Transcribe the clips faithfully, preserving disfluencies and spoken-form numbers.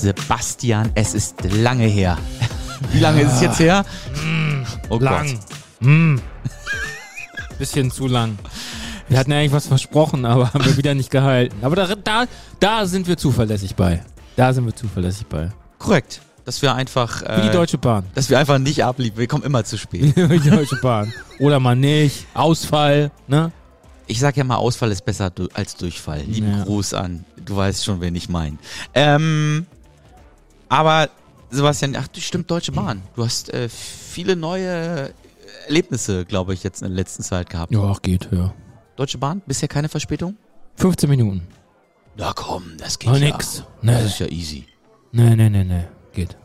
Sebastian, es ist lange her. Wie lange ja. ist es jetzt her? Oh lang. Gott. Mm. Bisschen zu lang. Wir hatten ja eigentlich was versprochen, aber haben wir wieder nicht gehalten. Aber da, da, da sind wir zuverlässig bei. Da sind wir zuverlässig bei. Korrekt. Dass wir einfach... Wie die Deutsche Bahn. Dass wir einfach nicht abliefern. Wir kommen immer zu spät. Wie die Deutsche Bahn. Oder mal nicht. Ausfall, ne? Ich sag ja mal, Ausfall ist besser du- als Durchfall. Lieben ja. Gruß an. Du weißt schon, wen ich meine. Ähm, aber, Sebastian, ach, das stimmt, Deutsche Bahn. Du hast äh, viele neue Erlebnisse, glaube ich, jetzt in der letzten Zeit gehabt. Ja, auch geht, ja. Deutsche Bahn, bisher keine Verspätung? fünfzehn Minuten. Na komm, das geht oh, ja. nix. Nee. Das ist ja easy. Nee, nee, nee, nee. Geht.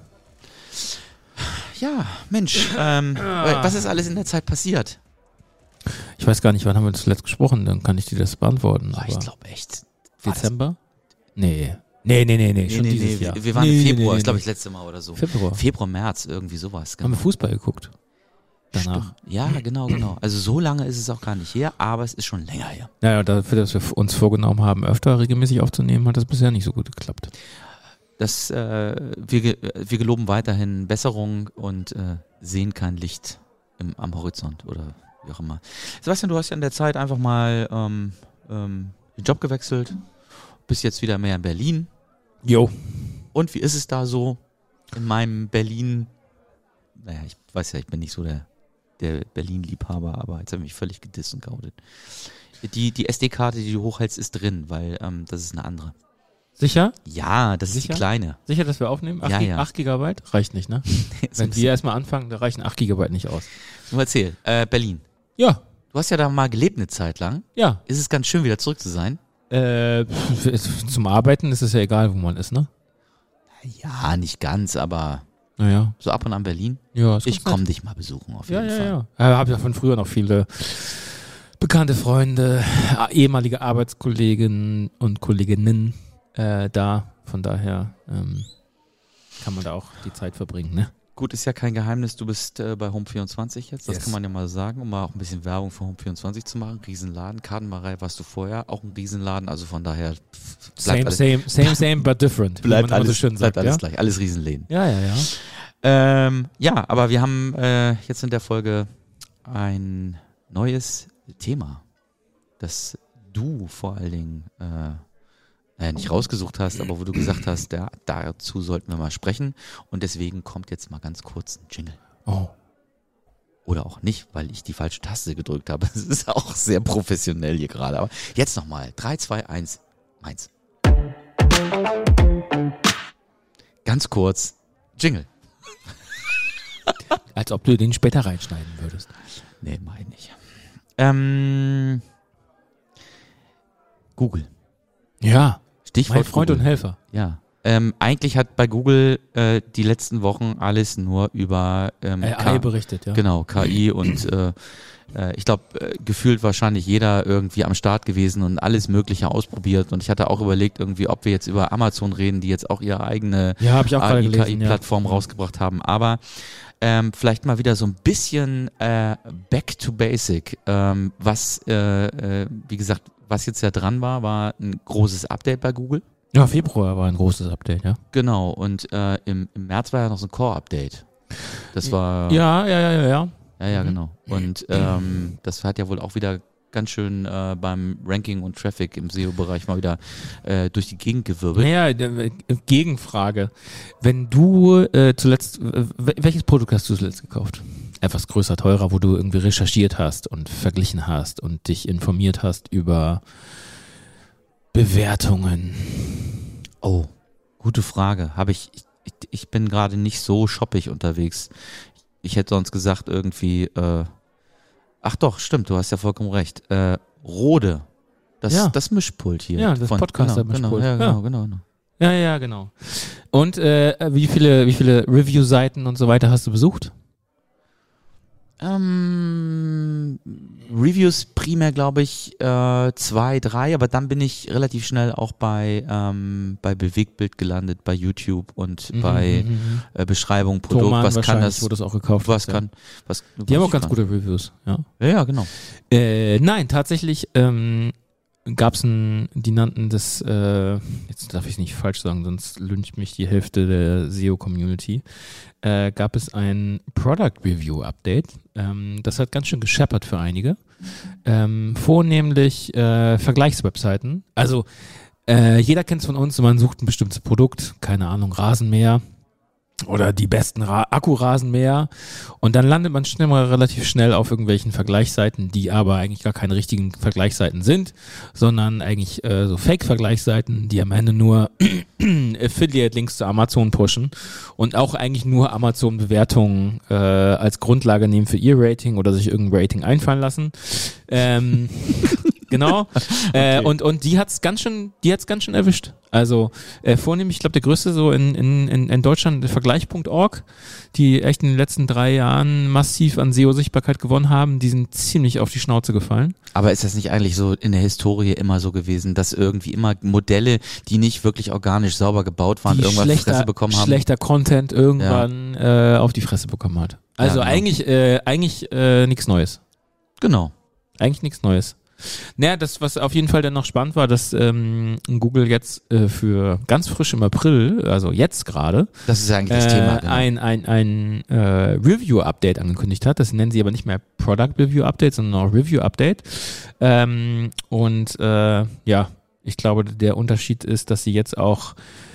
Ja, Mensch, ähm, was ist alles in der Zeit passiert? Ich weiß gar nicht, wann haben wir zuletzt gesprochen, dann kann ich dir das beantworten. Boah, ich glaube echt. Dezember? Nee. Nee, nee, nee, nee, nee schon nee, dieses nee. Jahr. Wir waren nee, im Februar, nee, ist glaube nee. ich das letzte Mal oder so. Februar. Februar, März, irgendwie sowas. Genau. Haben wir Fußball geguckt? Danach. Stimmt. Ja, genau, genau. Also so lange ist es auch gar nicht her, aber es ist schon länger her. Ja, ja, dafür, dass wir uns vorgenommen haben, öfter regelmäßig aufzunehmen, hat das bisher nicht so gut geklappt. Das, äh, wir, wir geloben weiterhin Besserung und äh, sehen kein Licht im, am Horizont oder wie auch immer. Sebastian, du hast ja in der Zeit einfach mal ähm, ähm, den Job gewechselt, bist jetzt wieder mehr in Berlin. Jo. Und wie ist es da so in meinem Berlin? Naja, ich weiß ja, ich bin nicht so der, der Berlin-Liebhaber, aber jetzt habe ich mich völlig gedisst und geoutet. Die, die S D-Karte, die du hochhältst, ist drin, weil ähm, das ist eine andere. Sicher? Ja, das Sicher? ist die kleine. Sicher, dass wir aufnehmen? acht Ja, ja. Gigabyte? Reicht nicht, ne? Wenn wir erstmal anfangen, da reichen acht Gigabyte nicht aus. Nur erzähl, äh, Berlin. Ja. Du hast ja da mal gelebt eine Zeit lang. Ja. Ist es ganz schön, wieder zurück zu sein? Äh, zum Arbeiten ist es ja egal, wo man ist, ne? Ja, nicht ganz, aber naja. So ab und an Berlin. Ja, ist ich komme dich mal besuchen auf jeden ja, Fall. Ja, ja, ja. Ich habe ja von früher noch viele bekannte Freunde, ehemalige Arbeitskollegen und Kolleginnen äh, da. Von daher ähm, kann man da auch die Zeit verbringen, ne? Gut, ist ja kein Geheimnis, du bist äh, bei Home vierundzwanzig jetzt, das yes. kann man ja mal sagen, um mal auch ein bisschen Werbung für Home vierundzwanzig zu machen. Riesenladen, Kartenmalerei warst du vorher, auch ein Riesenladen, also von daher bleibt same, alles, same, same, same, but different. Bleibt alles, so schön bleibt sagt, alles ja? gleich, alles Riesenläden. Ja, ja, ja. Ähm, ja, aber wir haben äh, jetzt in der Folge ein neues Thema, das du vor allen Dingen äh, Naja, nicht rausgesucht hast, aber wo du gesagt hast, ja, dazu sollten wir mal sprechen. Und deswegen kommt jetzt mal ganz kurz ein Jingle. Oh. Oder auch nicht, weil ich die falsche Taste gedrückt habe. Es ist auch sehr professionell hier gerade. Aber jetzt nochmal. drei, zwei, eins, eins. Ganz kurz. Jingle. Als ob du den später reinschneiden würdest. Nee, mach ich nicht. Ähm, Google. Ja. Stichwort mein Freund Google. Und Helfer. Ja. Ähm, eigentlich hat bei Google äh, die letzten Wochen alles nur über ähm, A I K- berichtet, ja. Genau, K I und äh, äh, ich glaube, äh, gefühlt wahrscheinlich jeder irgendwie am Start gewesen und alles Mögliche ausprobiert. Und ich hatte auch überlegt, irgendwie, ob wir jetzt über Amazon reden, die jetzt auch ihre eigene ja, hab ich auch A I-Plattform gelesen, ja. rausgebracht haben. Aber ähm, vielleicht mal wieder so ein bisschen äh, back to basic. Ähm, was, äh, äh, wie gesagt, was jetzt ja dran war, war ein großes Update bei Google. Ja, Februar war ein großes Update, ja. Genau, und äh, im, im März war ja noch so ein Core-Update. Das war... Ja, ja, ja, ja, ja. Ja, ja, genau. Und ähm, das hat ja wohl auch wieder ganz schön äh, beim Ranking und Traffic im S E O-Bereich mal wieder äh, durch die Gegend gewirbelt. Naja, äh, Gegenfrage. Wenn du äh, zuletzt, äh, welches Produkt hast du zuletzt gekauft? Etwas größer, teurer, wo du irgendwie recherchiert hast und verglichen hast und dich informiert hast über Bewertungen. Oh, gute Frage. Habe ich, ich, ich bin gerade nicht so shoppig unterwegs. Ich hätte sonst gesagt irgendwie, äh, ach doch, stimmt, du hast ja vollkommen recht. Äh, Rode, das, Ja. das Mischpult hier. Ja, das von- Podcaster-Mischpult. Genau, ja, genau, Ja. genau, genau. Ja, ja, genau. Und äh, wie viele, wie viele Review-Seiten und so weiter hast du besucht? Ähm, Reviews primär, glaube ich, äh, zwei, drei, aber dann bin ich relativ schnell auch bei, ähm, bei Bewegtbild gelandet, bei YouTube und Mhm, bei mhm, mhm. äh, Beschreibung, Produkt, Thomann was kann wahrscheinlich, das, wo das auch gekauft was hast, kann, was, Die haben was auch ganz kann. gute Reviews, ja. Ja, ja, genau. Äh, nein, tatsächlich ähm, gab es ein, die nannten das, äh, jetzt darf ich es nicht falsch sagen, sonst lyncht mich die Hälfte der S E O-Community, äh, gab es ein Product Review Update. Ähm, das hat ganz schön gescheppert für einige. Ähm, vornehmlich äh, Vergleichswebseiten. Also äh, jeder kennt es von uns, man sucht ein bestimmtes Produkt, keine Ahnung, Rasenmäher oder die besten Ra- Akkurasenmäher und dann landet man schnell mal relativ schnell auf irgendwelchen Vergleichsseiten, die aber eigentlich gar keine richtigen Vergleichsseiten sind, sondern eigentlich äh, so Fake-Vergleichsseiten, die am Ende nur Affiliate-Links zu Amazon pushen und auch eigentlich nur Amazon-Bewertungen äh, als Grundlage nehmen für ihr Rating oder sich irgendein Rating einfallen lassen. Ähm, genau. Okay. Äh, und und die hat's ganz schön, die hat's ganz schön erwischt. Also äh, vornehmlich, ich glaube, der größte so in in in, in Deutschland, Vergleich Punkt org, die echt in den letzten drei Jahren massiv an S E O-Sichtbarkeit gewonnen haben, die sind ziemlich auf die Schnauze gefallen. Aber ist das nicht eigentlich so in der Historie immer so gewesen, dass irgendwie immer Modelle, die nicht wirklich organisch sauber gebaut waren, die irgendwann auf die Fresse bekommen haben? Schlechter Content irgendwann ja. äh, auf die Fresse bekommen hat. Also ja, genau. eigentlich äh, eigentlich äh, nichts Neues. Genau. Eigentlich nichts Neues. Naja, das, was auf jeden Fall dann noch spannend war, dass ähm, Google jetzt äh, für ganz frisch im April, also jetzt gerade, das ist ja eigentlich das äh, Thema, genau. ein, ein, ein äh, Review-Update angekündigt hat. Das nennen sie aber nicht mehr Product Review-Update, sondern auch Review-Update. Ähm, und äh, ja, ich glaube, der Unterschied ist, dass sie jetzt auch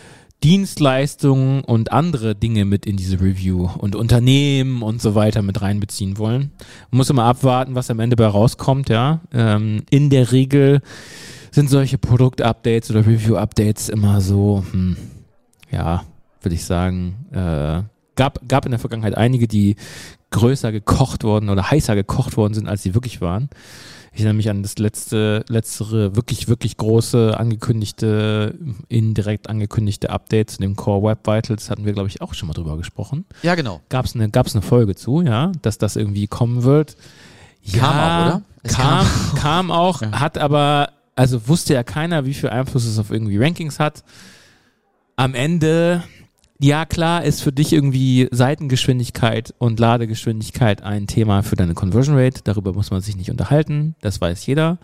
Dienstleistungen und andere Dinge mit in diese Review und Unternehmen und so weiter mit reinbeziehen wollen. Man muss immer abwarten, was am Ende bei rauskommt, ja. Ähm, in der Regel sind solche Produkt-Updates oder Review-Updates immer so, hm, ja, würde ich sagen, äh, gab, gab in der Vergangenheit einige, die größer gekocht worden oder heißer gekocht worden sind, als sie wirklich waren. Ich erinnere mich an das letzte, letztere, wirklich, wirklich große, angekündigte, indirekt angekündigte Update zu dem Core Web Vitals, hatten wir, glaube ich, auch schon mal drüber gesprochen. Ja, genau. Gab es eine, gab's eine Folge zu, ja, dass das irgendwie kommen wird. Ja, kam auch, oder? Es kam, kam, kam auch, ja. Hat aber, also wusste ja keiner, wie viel Einfluss es auf irgendwie Rankings hat. Am Ende, ja klar, ist für dich irgendwie Seitengeschwindigkeit und Ladegeschwindigkeit ein Thema für deine Conversion Rate. Darüber muss man sich nicht unterhalten, das weiß jeder.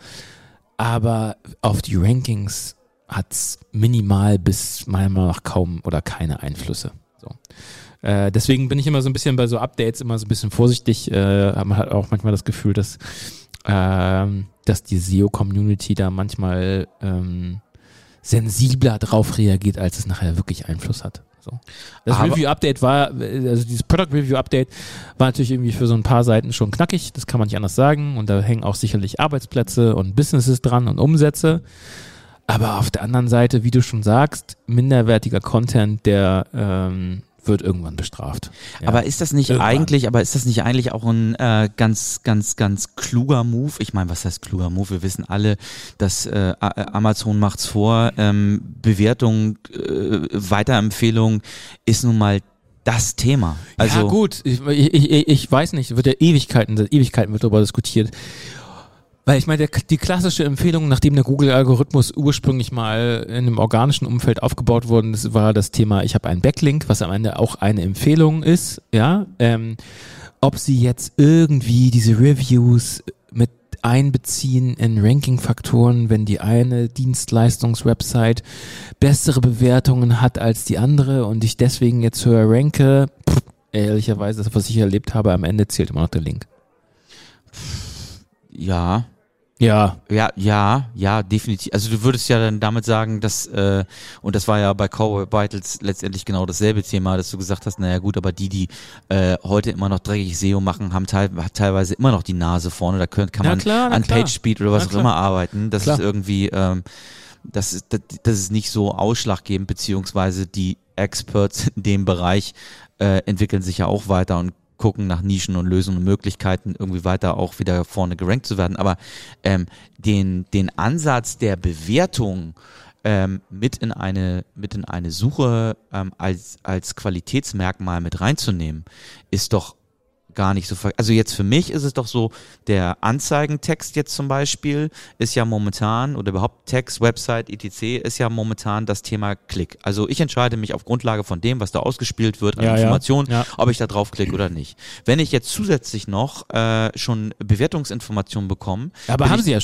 Aber auf die Rankings hat's minimal bis meiner Meinung nach kaum oder keine Einflüsse. So. Äh, deswegen bin ich immer so ein bisschen bei so Updates immer so ein bisschen vorsichtig. Äh, man hat auch manchmal das Gefühl, dass, äh, dass die S E O-Community da manchmal ähm, sensibler drauf reagiert, als es nachher wirklich Einfluss hat. So. Das aber Review-Update war, also dieses Product-Review-Update war natürlich irgendwie für so ein paar Seiten schon knackig, das kann man nicht anders sagen, und da hängen auch sicherlich Arbeitsplätze und Businesses dran und Umsätze, aber auf der anderen Seite, wie du schon sagst, minderwertiger Content, der ähm, wird irgendwann bestraft. Ja. Aber ist das nicht irgendwann. eigentlich, aber ist das nicht eigentlich auch ein äh, ganz, ganz, ganz kluger Move? Ich meine, was heißt kluger Move? Wir wissen alle, dass äh, Amazon macht's vor. Ähm, Bewertung, äh, Weiterempfehlung ist nun mal das Thema. Also ja gut, ich, ich, ich weiß nicht, wird ja Ewigkeiten, Ewigkeiten wird darüber diskutiert. Weil ich meine, der, die klassische Empfehlung, nachdem der Google-Algorithmus ursprünglich mal in einem organischen Umfeld aufgebaut worden ist, war das Thema, ich habe einen Backlink, was am Ende auch eine Empfehlung ist, ja. Ähm, ob sie jetzt irgendwie diese Reviews mit einbeziehen in Ranking-Faktoren, wenn die eine Dienstleistungs-Website bessere Bewertungen hat als die andere und ich deswegen jetzt höher ranke, pff, ehrlicherweise, das, was ich erlebt habe, am Ende zählt immer noch der Link. Ja. Ja. Ja, ja, ja, definitiv. Also du würdest ja dann damit sagen, dass, äh, und das war ja bei Core Web Vitals letztendlich genau dasselbe Thema, dass du gesagt hast, naja gut, aber die, die äh, heute immer noch dreckig S E O machen, haben teil, teilweise immer noch die Nase vorne, da können, kann na man klar, an PageSpeed oder was na auch immer arbeiten. Das klar. ist irgendwie, ähm, das ist, das, das ist nicht so ausschlaggebend, beziehungsweise die Experts in dem Bereich äh, entwickeln sich ja auch weiter und gucken nach Nischen und Lösungen und Möglichkeiten, irgendwie weiter auch wieder vorne gerankt zu werden. Aber ähm, den, den Ansatz der Bewertung ähm, mit in eine, mit in eine Suche ähm, als, als Qualitätsmerkmal mit reinzunehmen, ist doch gar nicht so, ver- also jetzt für mich ist es doch so, der Anzeigentext jetzt zum Beispiel ist ja momentan, oder überhaupt Text, Website, et cetera ist ja momentan das Thema Klick. Also ich entscheide mich auf Grundlage von dem, was da ausgespielt wird an ja, Informationen, ja, ja. ob ich da draufklicke oder nicht. Wenn ich jetzt zusätzlich noch äh, schon Bewertungsinformationen bekomme. Aber haben ich, sie ja schon.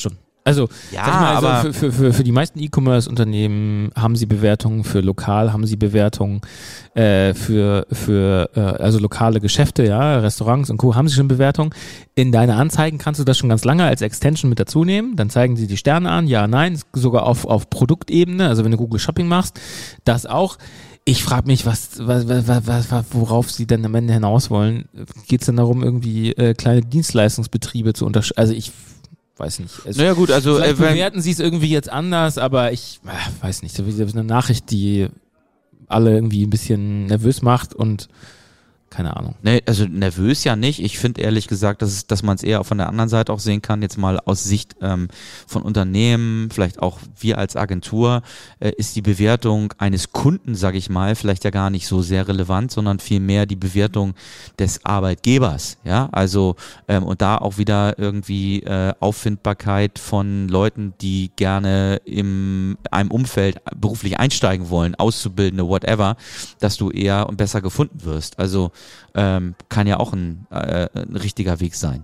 Also, Ja, sag ich mal, also aber für, für, für, für die meisten E-Commerce-Unternehmen haben sie Bewertungen, für lokal haben sie Bewertungen, äh, für, für äh, also lokale Geschäfte, ja, Restaurants und Co. haben sie schon Bewertungen. In deine Anzeigen kannst du das schon ganz lange als Extension mit dazu nehmen. Dann zeigen sie die Sterne an, ja, nein, sogar auf, auf Produktebene, also wenn du Google Shopping machst, das auch. Ich frage mich, was, was, was, was, was, worauf sie denn am Ende hinaus wollen. Geht es denn darum, irgendwie äh, kleine Dienstleistungsbetriebe zu unterscheiden? Also ich weiß nicht. Also, naja gut, also vielleicht äh, wenn- bewerten sie es irgendwie jetzt anders, aber ich äh, weiß nicht. Das ist eine Nachricht, die alle irgendwie ein bisschen nervös macht und keine Ahnung. Ne, also nervös ja nicht. Ich finde ehrlich gesagt, dass, es, dass man es eher von der anderen Seite auch sehen kann, jetzt mal aus Sicht ähm, von Unternehmen, vielleicht auch wir als Agentur, äh, ist die Bewertung eines Kunden, sage ich mal, vielleicht ja gar nicht so sehr relevant, sondern vielmehr die Bewertung des Arbeitgebers. Ja, also ähm, und da auch wieder irgendwie äh, Auffindbarkeit von Leuten, die gerne in einem Umfeld beruflich einsteigen wollen, Auszubildende, whatever, dass du eher und besser gefunden wirst. Also Ähm, kann ja auch ein, äh, ein richtiger Weg sein.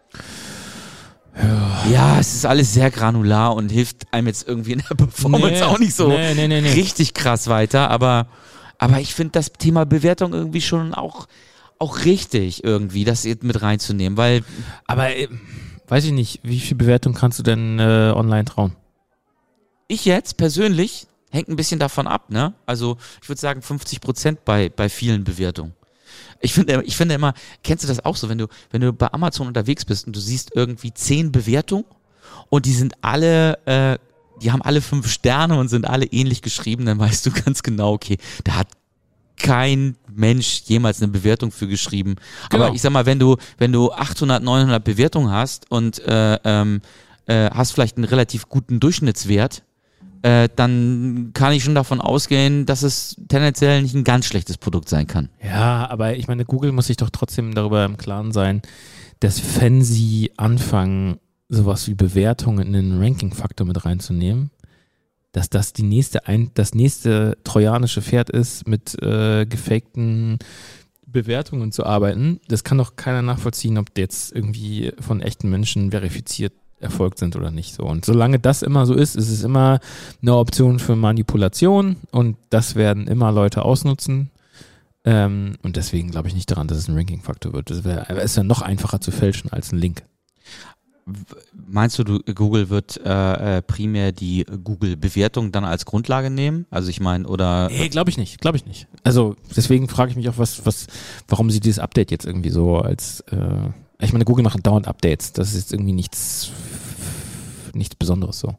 Ja. ja, es ist alles sehr granular und hilft einem jetzt irgendwie in der Performance Nee, auch nicht so nee, nee, nee, nee. richtig krass weiter, aber, aber ich finde das Thema Bewertung irgendwie schon auch, auch richtig irgendwie, das jetzt mit reinzunehmen, weil Aber äh, weiß ich nicht, wie viel Bewertung kannst du denn äh, online trauen? ich jetzt persönlich hängt ein bisschen davon ab, ne? Also ich würde sagen fünfzig Prozent bei, bei vielen Bewertungen. Ich finde, ich finde immer, kennst du das auch so, wenn du, wenn du bei Amazon unterwegs bist und du siehst irgendwie zehn Bewertungen und die sind alle, äh, die haben alle fünf Sterne und sind alle ähnlich geschrieben, dann weißt du ganz genau, okay, da hat kein Mensch jemals eine Bewertung für geschrieben. Genau. Aber ich sag mal, wenn du, wenn du achthundert, neunhundert Bewertungen hast und äh, ähm, äh, hast vielleicht einen relativ guten Durchschnittswert, äh, dann kann ich schon davon ausgehen, dass es tendenziell nicht ein ganz schlechtes Produkt sein kann. Ja, aber ich meine, Google muss sich doch trotzdem darüber im Klaren sein, dass wenn sie anfangen, sowas wie Bewertungen in den Ranking-Faktor mit reinzunehmen, dass das die nächste ein, das nächste trojanische Pferd ist, mit äh, gefakten Bewertungen zu arbeiten. Das kann doch keiner nachvollziehen, ob die jetzt irgendwie von echten Menschen verifiziert erfolgt sind oder nicht so. Und solange das immer so ist, ist es immer eine Option für Manipulation und das werden immer Leute ausnutzen. Ähm, und deswegen glaube ich nicht daran, dass es ein Ranking-Faktor wird. Das wär, ist ja noch einfacher zu fälschen als ein Link. Meinst du, du Google wird äh, äh, primär die Google-Bewertung dann als Grundlage nehmen? Also ich meine, oder... Nee, glaube ich nicht, glaube ich nicht. Also deswegen frage ich mich auch, was, was, warum sie dieses Update jetzt irgendwie so als... Äh, ich meine, Google macht dauernd Updates. Das ist jetzt irgendwie nichts, nichts Besonderes so.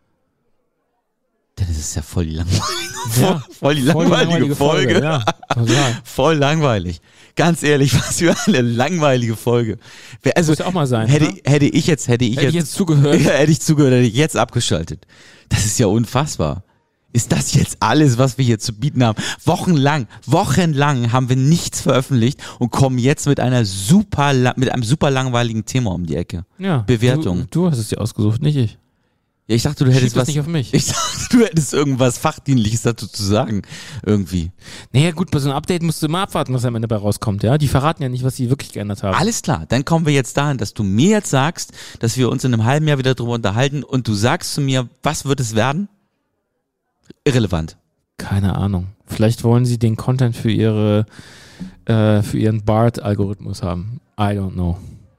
Denn es ist ja voll die langweilige, Ja, voll die voll die langweilige Folge. Ja, muss ich sagen. Voll langweilig. Ganz ehrlich, was für eine langweilige Folge. Wer- Also Muss ja auch mal sein. hätte, oder? hätte ich jetzt, hätte ich Hätte ich jetzt, jetzt zugehört. ja, hätte ich zugehört, hätte ich jetzt abgeschaltet. Das ist ja unfassbar. Ist das jetzt alles, was wir hier zu bieten haben? Wochenlang, wochenlang haben wir nichts veröffentlicht und kommen jetzt mit einer super, la- mit einem super langweiligen Thema um die Ecke. Ja, Bewertung. Du, du hast es dir ausgesucht, nicht ich. Ja, ich dachte, du Schieb hättest das was. nicht auf mich. Ich dachte, du hättest irgendwas Fachdienliches dazu zu sagen. Irgendwie. Naja gut, bei so einem Update musst du immer abwarten, was am Ende dabei rauskommt. Ja, die verraten ja nicht, was sie wirklich geändert haben. Alles klar, dann kommen wir jetzt dahin, dass du mir jetzt sagst, dass wir uns in einem halben Jahr wieder drüber unterhalten und du sagst zu mir, was wird es werden? Irrelevant. Keine Ahnung. Vielleicht wollen sie den Content für ihre, äh, für ihren BART-Algorithmus haben. I don't know.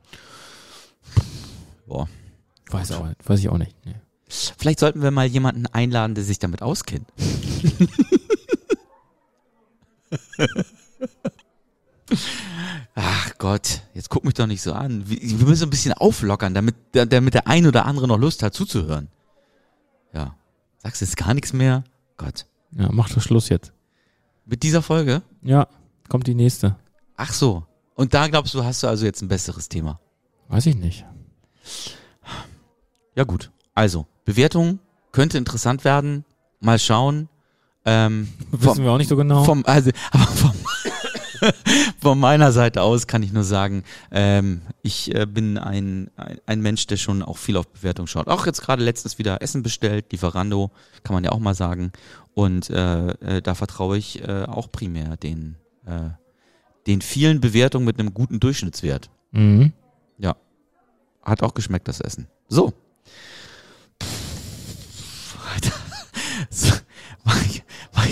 Boah. Weiß auch nicht. Weiß ich auch nicht. Nee. Vielleicht sollten wir mal jemanden einladen, der sich damit auskennt. Ach Gott, jetzt guck mich doch nicht so an. Wir wir müssen ein bisschen auflockern, damit, damit der ein oder andere noch Lust hat zuzuhören. Ja. Sagst du jetzt gar nichts mehr? Gott. Ja, mach doch Schluss jetzt. Mit dieser Folge? Ja, kommt die nächste. Ach so. Und da glaubst du, hast du also jetzt ein besseres Thema? Weiß ich nicht. Ja gut. Also, Bewertung könnte interessant werden. Mal schauen. Ähm, Wissen wir auch nicht so genau. Vom, also, aber vom, von meiner Seite aus kann ich nur sagen, ähm, ich äh, bin ein, ein, ein Mensch, der schon auch viel auf Bewertung schaut. Auch jetzt gerade letztens wieder Essen bestellt, Lieferando, kann man ja auch mal sagen. Und äh, äh, da vertraue ich äh, auch primär den, äh, den vielen Bewertungen mit einem guten Durchschnittswert. Mhm. Ja. Hat auch geschmeckt, das Essen. So.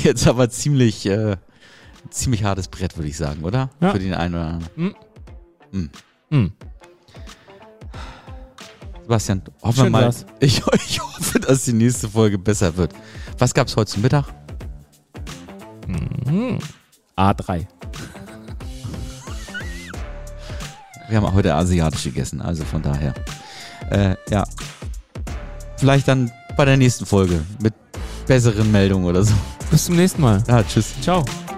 jetzt aber ziemlich, äh, ziemlich hartes Brett, würde ich sagen, oder? Ja. Für den einen oder anderen. Mm. Mm. Mm. Sebastian, hoffen Schön wir mal, war's. ich, ich hoffe, dass die nächste Folge besser wird. Was gab's heute zum Mittag? Mhm. A drei. Wir haben heute asiatisch gegessen, also von daher. Äh, ja. Vielleicht dann bei der nächsten Folge mit besseren Meldungen oder so. Bis zum nächsten Mal. Ja, tschüss. Ciao.